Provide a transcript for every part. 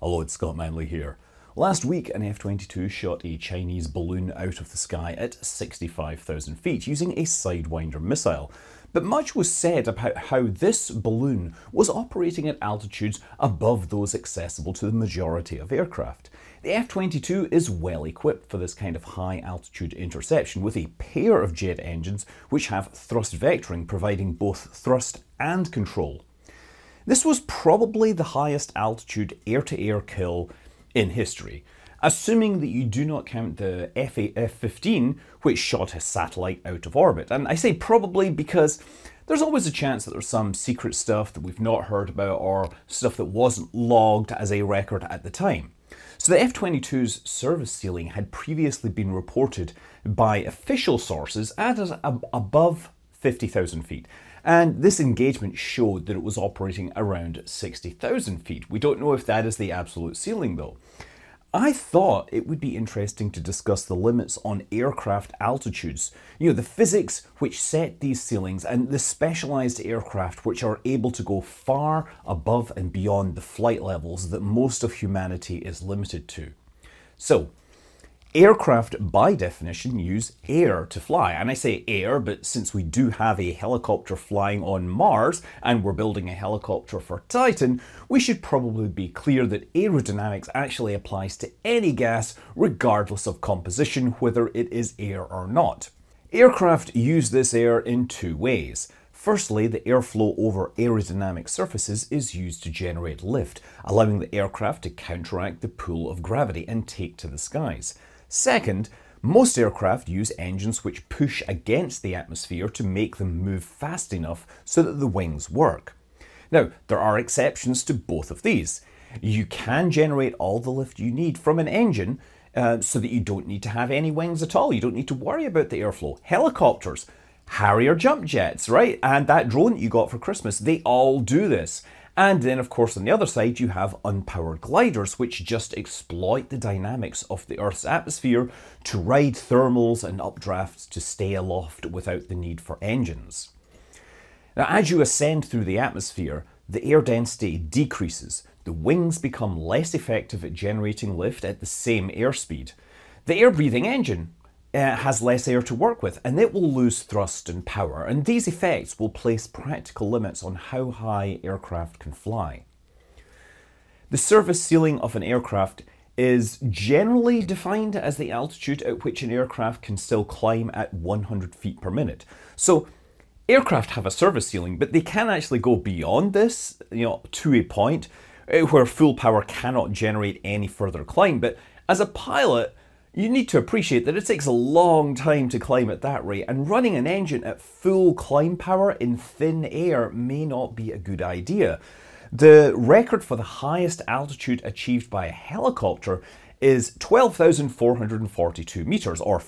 Hello, it's Scott Manley here. Last week, an F-22 shot a Chinese balloon out of the sky at 65,000 feet using a Sidewinder missile. But much was said about how this balloon was operating at altitudes above those accessible to the majority of aircraft. The F-22 is well equipped for this kind of high altitude interception with a pair of jet engines which have thrust vectoring, providing both thrust and control. This was probably the highest altitude air-to-air kill in history, assuming that you do not count the F-15, which shot a satellite out of orbit. And I say probably because there's always a chance that there's some secret stuff that we've not heard about or stuff that wasn't logged as a record at the time. So the F-22's service ceiling had previously been reported by official sources at above 50,000 feet. And this engagement showed that it was operating around 60,000 feet. We don't know if that is the absolute ceiling though. I thought it would be interesting to discuss the limits on aircraft altitudes. The physics which set these ceilings and the specialized aircraft which are able to go far above and beyond the flight levels that most of humanity is limited to. So, aircraft, by definition, use air to fly. And I say air, but since we do have a helicopter flying on Mars and we're building a helicopter for Titan, we should probably be clear that aerodynamics actually applies to any gas, regardless of composition, whether it is air or not. Aircraft use this air in two ways. Firstly, the airflow over aerodynamic surfaces is used to generate lift, allowing the aircraft to counteract the pull of gravity and take to the skies. Second, most aircraft use engines which push against the atmosphere to make them move fast enough so that the wings work. Now, there are exceptions to both of these. You can generate all the lift you need from an engine so that you don't need to have any wings at all. You don't need to worry about the airflow. Helicopters, Harrier jump jets, right? And that drone that you got for Christmas, they all do this. And then, of course, on the other side, you have unpowered gliders, which just exploit the dynamics of the Earth's atmosphere to ride thermals and updrafts to stay aloft without the need for engines. Now, as you ascend through the atmosphere, the air density decreases. The wings become less effective at generating lift at the same airspeed. The air-breathing engine has less air to work with, and it will lose thrust and power, and these effects will place practical limits on how high aircraft can fly. The service ceiling of an aircraft is generally defined as the altitude at which an aircraft can still climb at 100 feet per minute. So aircraft have a service ceiling, but they can actually go beyond this, to a point where full power cannot generate any further climb. But as a pilot, you need to appreciate that it takes a long time to climb at that rate, and running an engine at full climb power in thin air may not be a good idea. The record for the highest altitude achieved by a helicopter is 12,442 meters, or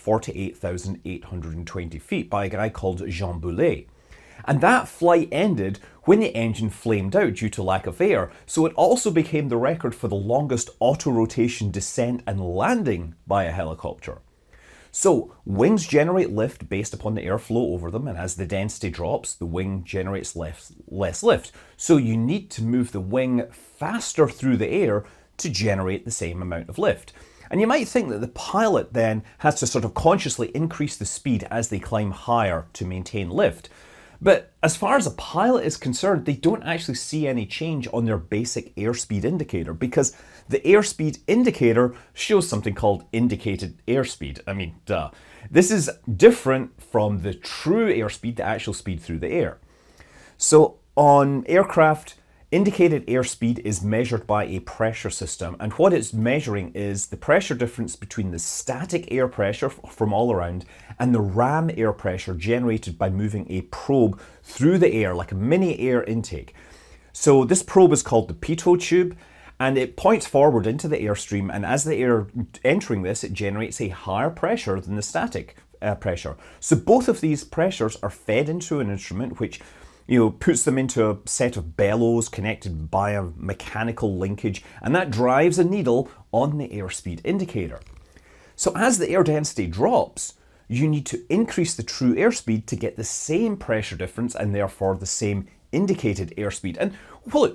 48,820 feet, by a guy called Jean Boulet. And that flight ended when the engine flamed out due to lack of air, so it also became the record for the longest auto-rotation descent and landing by a helicopter. So, wings generate lift based upon the airflow over them, and as the density drops, the wing generates less lift. So you need to move the wing faster through the air to generate the same amount of lift. And you might think that the pilot then has to sort of consciously increase the speed as they climb higher to maintain lift. But as far as a pilot is concerned, they don't actually see any change on their basic airspeed indicator, because the airspeed indicator shows something called indicated airspeed. I mean, duh. This is different from the true airspeed, the actual speed through the air. So on aircraft, indicated airspeed is measured by a pressure system, and what it's measuring is the pressure difference between the static air pressure from all around and the ram air pressure generated by moving a probe through the air, like a mini air intake. So this probe is called the pitot tube, and it points forward into the airstream, and as the air entering this, it generates a higher pressure than the static pressure. So both of these pressures are fed into an instrument which puts them into a set of bellows connected by a mechanical linkage, and that drives a needle on the airspeed indicator. So as the air density drops, you need to increase the true airspeed to get the same pressure difference and therefore the same indicated airspeed. And well, look,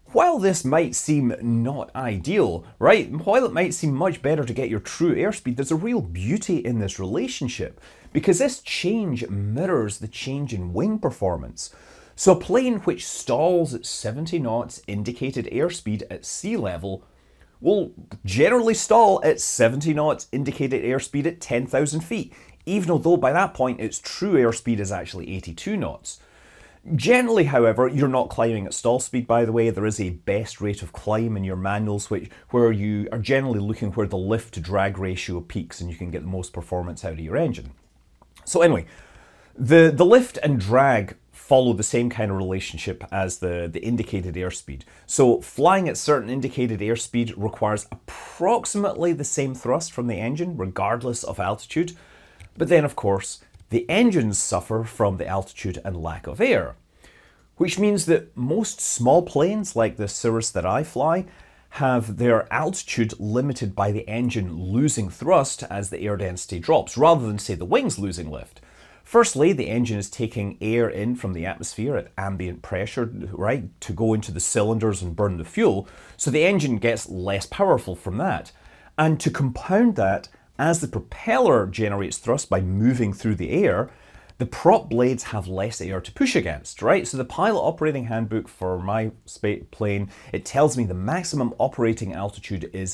While this might seem not ideal, right? While it might seem much better to get your true airspeed, there's a real beauty in this relationship because this change mirrors the change in wing performance. So a plane which stalls at 70 knots indicated airspeed at sea level will generally stall at 70 knots indicated airspeed at 10,000 feet, even although by that point its true airspeed is actually 82 knots. Generally, however, you're not climbing at stall speed, by the way. There is a best rate of climb in your manuals where you are generally looking where the lift to drag ratio peaks and you can get the most performance out of your engine. So anyway, the lift and drag follow the same kind of relationship as the indicated airspeed. So flying at certain indicated airspeed requires approximately the same thrust from the engine, regardless of altitude. But then, of course, the engines suffer from the altitude and lack of air, which means that most small planes like the Cirrus that I fly have their altitude limited by the engine losing thrust as the air density drops, rather than, say, the wings losing lift. Firstly, the engine is taking air in from the atmosphere at ambient pressure, right, to go into the cylinders and burn the fuel, so the engine gets less powerful from that. And to compound that, as the propeller generates thrust by moving through the air, the prop blades have less air to push against, right? So the pilot operating handbook for my plane, it tells me the maximum operating altitude is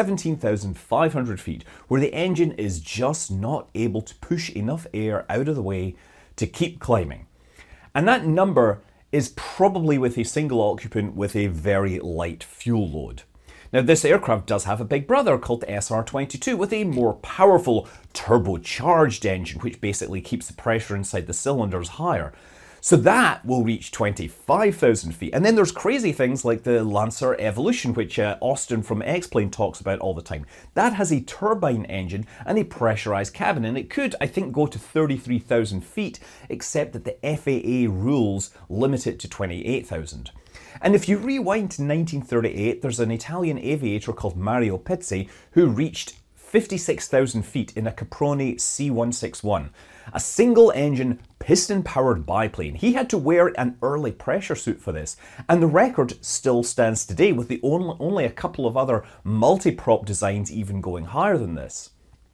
17,500 feet, where the engine is just not able to push enough air out of the way to keep climbing. And that number is probably with a single occupant with a very light fuel load. Now, this aircraft does have a big brother called the SR-22 with a more powerful turbocharged engine, which basically keeps the pressure inside the cylinders higher. So that will reach 25,000 feet. And then there's crazy things like the Lancer Evolution, which Austin from X-Plane talks about all the time. That has a turbine engine and a pressurized cabin, and it could, I think, go to 33,000 feet, except that the FAA rules limit it to 28,000. And if you rewind to 1938, there's an Italian aviator called Mario Pizzi who reached 56,000 feet in a Caproni C-161, a single-engine, piston-powered biplane. He had to wear an early pressure suit for this, and the record still stands today, with only a couple of other multi-prop designs even going higher than this.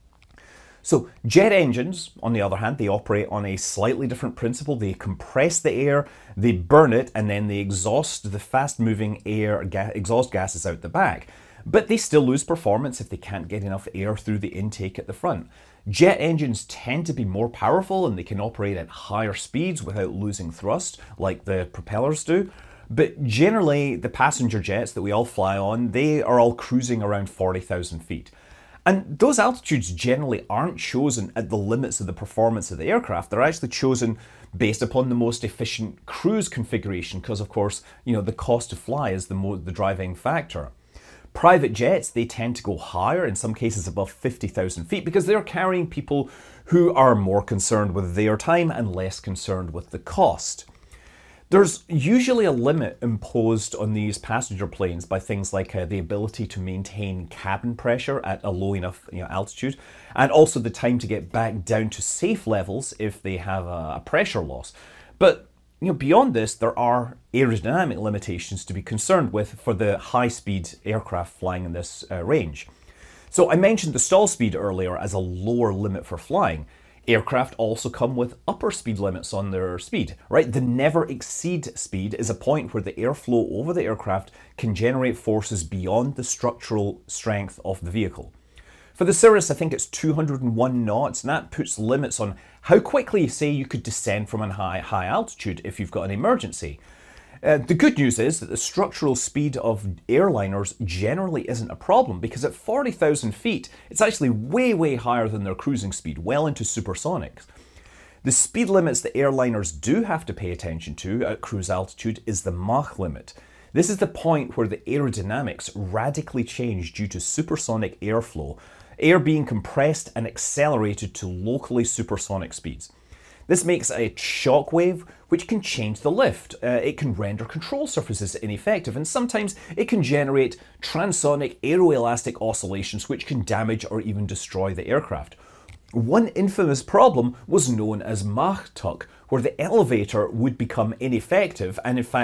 So jet engines, on the other hand, they operate on a slightly different principle. They compress the air, they burn it, and then they exhaust the fast-moving exhaust gases out the back. But they still lose performance if they can't get enough air through the intake at the front. Jet engines tend to be more powerful and they can operate at higher speeds without losing thrust, like the propellers do. But generally, the passenger jets that we all fly on, they are all cruising around 40,000 feet. And those altitudes generally aren't chosen at the limits of the performance of the aircraft. They're actually chosen based upon the most efficient cruise configuration because, of course, the cost to fly is the driving factor. Private jets, they tend to go higher, in some cases above 50,000 feet, because they're carrying people who are more concerned with their time and less concerned with the cost. There's usually a limit imposed on these passenger planes by things like the ability to maintain cabin pressure at a low enough altitude, and also the time to get back down to safe levels if they have a pressure loss. But beyond this, there are aerodynamic limitations to be concerned with for the high-speed aircraft flying in this range. So I mentioned the stall speed earlier as a lower limit for flying. Aircraft also come with upper speed limits on their speed, right? The never exceed speed is a point where the airflow over the aircraft can generate forces beyond the structural strength of the vehicle. For the Cirrus, I think it's 201 knots, and that puts limits on how quickly, say, you could descend from a high altitude if you've got an emergency. The good news is that the structural speed of airliners generally isn't a problem, because at 40,000 feet, it's actually way higher than their cruising speed, well into supersonics. The speed limits that airliners do have to pay attention to at cruise altitude is the Mach limit. This is the point where the aerodynamics radically change due to supersonic airflow, air being compressed and accelerated to locally supersonic speeds. This makes a shock wave which can change the lift. It can render control surfaces ineffective, and sometimes it can generate transonic aeroelastic oscillations which can damage or even destroy the aircraft. One infamous problem was known as Mach tuck, where the elevator would become ineffective, and in fact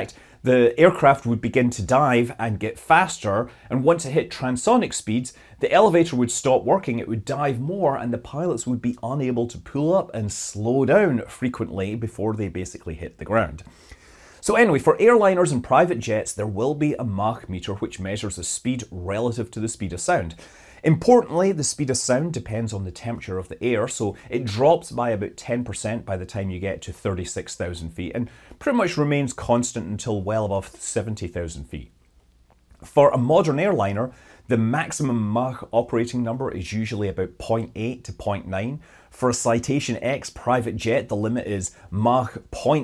the aircraft would begin to dive and get faster, and once it hit transonic speeds, the elevator would stop working, it would dive more, and the pilots would be unable to pull up and slow down frequently before they basically hit the ground. So anyway, for airliners and private jets, there will be a Mach meter which measures the speed relative to the speed of sound. Importantly, the speed of sound depends on the temperature of the air, so it drops by about 10% by the time you get to 36,000 feet and pretty much remains constant until well above 70,000 feet. For a modern airliner, the maximum Mach operating number is usually about 0.8 to 0.9. For a Citation X private jet, the limit is Mach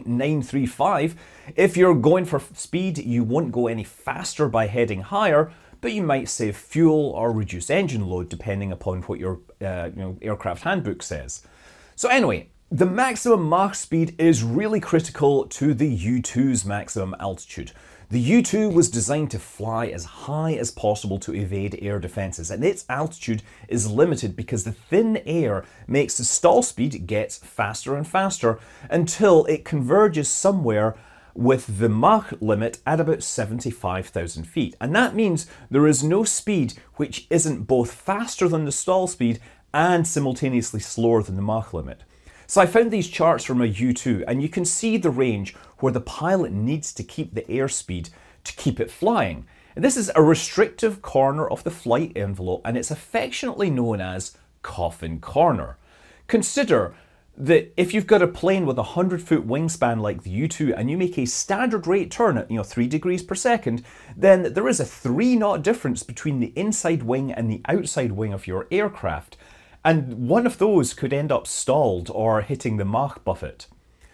0.935. If you're going for speed, you won't go any faster by heading higher, but you might save fuel or reduce engine load depending upon what your aircraft handbook says. So anyway, the maximum Mach speed is really critical to the U-2's maximum altitude. The U-2 was designed to fly as high as possible to evade air defenses, and its altitude is limited because the thin air makes the stall speed get faster and faster until it converges somewhere with the Mach limit at about 75,000 feet. And that means there is no speed which isn't both faster than the stall speed and simultaneously slower than the Mach limit. So I found these charts from a U-2, and you can see the range where the pilot needs to keep the airspeed to keep it flying. And this is a restrictive corner of the flight envelope, and it's affectionately known as coffin corner. Consider that if you've got a plane with a 100-foot wingspan like the U-2 and you make a standard rate turn at 3 degrees per second, then there is a 3-knot difference between the inside wing and the outside wing of your aircraft. And one of those could end up stalled or hitting the Mach buffet.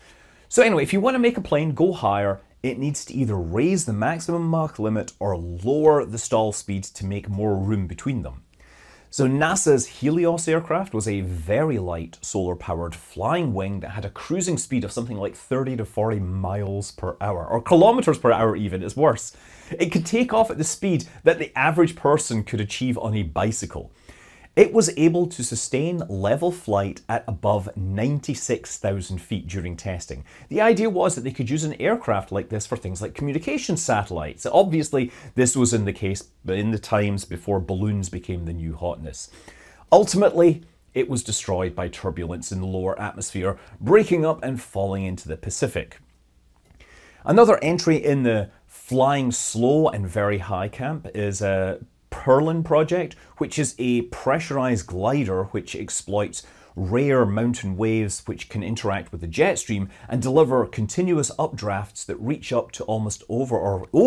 So anyway, if you want to make a plane go higher, it needs to either raise the maximum Mach limit or lower the stall speed to make more room between them. So NASA's Helios aircraft was a very light solar-powered flying wing that had a cruising speed of something like 30 to 40 miles per hour, or kilometers per hour even, it's worse. It could take off at the speed that the average person could achieve on a bicycle. It was able to sustain level flight at above 96,000 feet during testing. The idea was that they could use an aircraft like this for things like communication satellites. Obviously, this was in the case in the times before balloons became the new hotness. Ultimately, it was destroyed by turbulence in the lower atmosphere, breaking up and falling into the Pacific. Another entry in the flying slow and very high camp is a Perlin project, which is a pressurized glider which exploits rare mountain waves which can interact with the jet stream and deliver continuous updrafts that reach up to almost over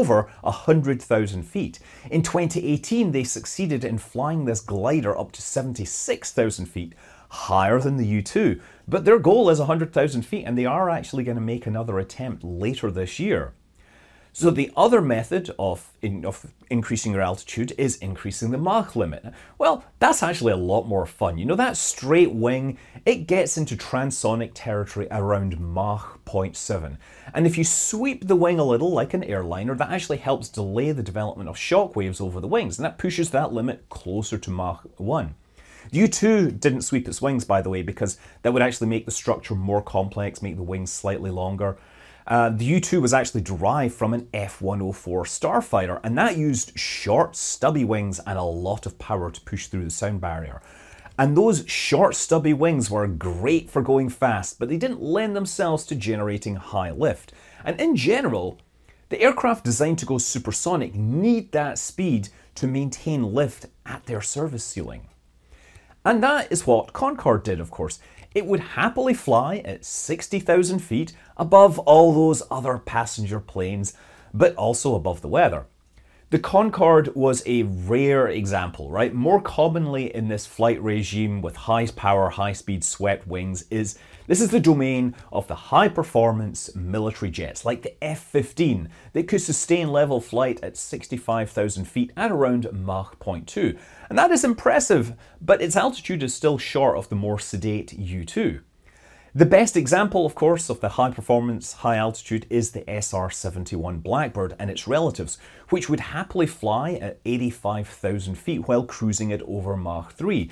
100,000 feet. In 2018, they succeeded in flying this glider up to 76,000 feet, higher than the U-2, but their goal is 100,000 feet, and they are actually going to make another attempt later this year. So the other method of increasing your altitude is increasing the Mach limit. Well, that's actually a lot more fun. That straight wing, it gets into transonic territory around Mach 0.7. And if you sweep the wing a little like an airliner, that actually helps delay the development of shock waves over the wings, and that pushes that limit closer to Mach 1. The U-2 didn't sweep its wings, by the way, because that would actually make the structure more complex, make the wings slightly longer. The U-2 was actually derived from an F-104 starfighter, and that used short, stubby wings and a lot of power to push through the sound barrier. And those short, stubby wings were great for going fast, but they didn't lend themselves to generating high lift. And in general, the aircraft designed to go supersonic need that speed to maintain lift at their service ceiling. And that is what Concorde did, of course. It would happily fly at 60,000 feet above all those other passenger planes, but also above the weather. The Concorde was a rare example, right? More commonly in this flight regime with high power, high speed swept wings this is the domain of the high performance military jets like the F-15 that could sustain level flight at 65,000 feet at around Mach 0.2. And that is impressive, but its altitude is still short of the more sedate U-2. The best example, of course, of the high-performance, high-altitude is the SR-71 Blackbird and its relatives, which would happily fly at 85,000 feet while cruising at over Mach 3.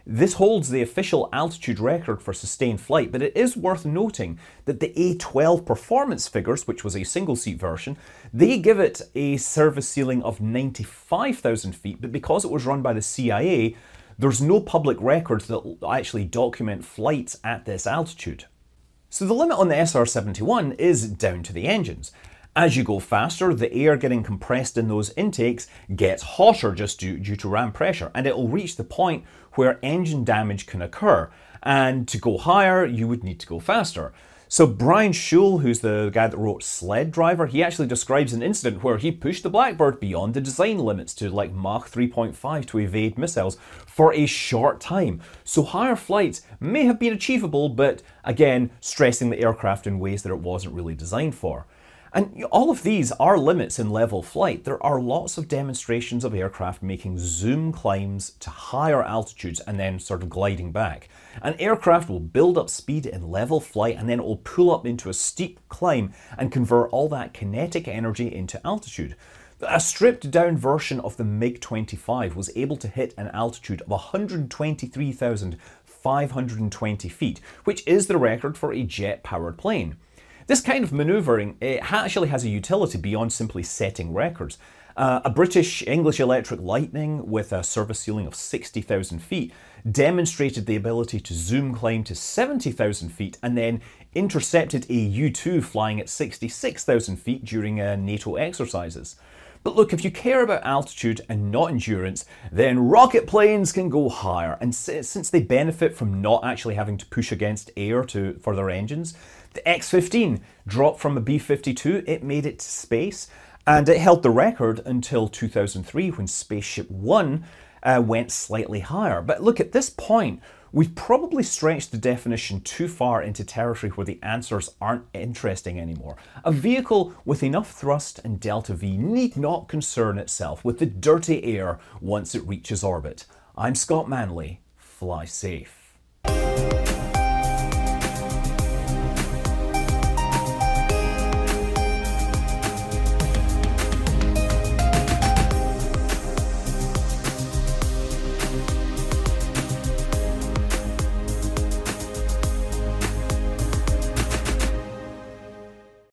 This holds the official altitude record for sustained flight, but it is worth noting that the A12 performance figures, which was a single-seat version, they give it a service ceiling of 95,000 feet, but because it was run by the CIA, there's no public records that actually document flights at this altitude. So the limit on the SR-71 is down to the engines. As you go faster, the air getting compressed in those intakes gets hotter just due to ram pressure, and it will reach the point where engine damage can occur. And to go higher, you would need to go faster. So Brian Schull, who's the guy that wrote Sled Driver, he actually describes an incident where he pushed the Blackbird beyond the design limits to like Mach 3.5 to evade missiles for a short time. So higher flights may have been achievable, but again, stressing the aircraft in ways that it wasn't really designed for. And all of these are limits in level flight. There are lots of demonstrations of aircraft making zoom climbs to higher altitudes and then sort of gliding back. An aircraft will build up speed in level flight and then it will pull up into a steep climb and convert all that kinetic energy into altitude. A stripped down version of the MiG-25 was able to hit an altitude of 123,520 feet, which is the record for a jet-powered plane. This kind of manoeuvring actually has a utility beyond simply setting records. A British English Electric Lightning with a service ceiling of 60,000 feet demonstrated the ability to zoom climb to 70,000 feet and then intercepted a U-2 flying at 66,000 feet during NATO exercises. But look, if you care about altitude and not endurance, then rocket planes can go higher. And since they benefit from not actually having to push against air for their engines, the X-15 dropped from a B-52, it made it to space, and it held the record until 2003 when Spaceship One went slightly higher. But look, at this point, we've probably stretched the definition too far into territory where the answers aren't interesting anymore. A vehicle with enough thrust and delta V need not concern itself with the dirty air once it reaches orbit. I'm Scott Manley. Fly safe.